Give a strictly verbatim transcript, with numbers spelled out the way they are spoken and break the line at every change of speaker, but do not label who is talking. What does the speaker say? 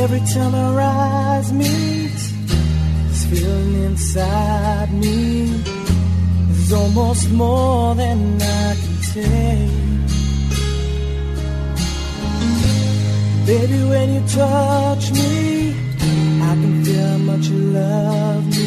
Every time our eyes meet, this feeling inside me is almost more than I can take. Baby, when you touch me, I can feel how much you love me.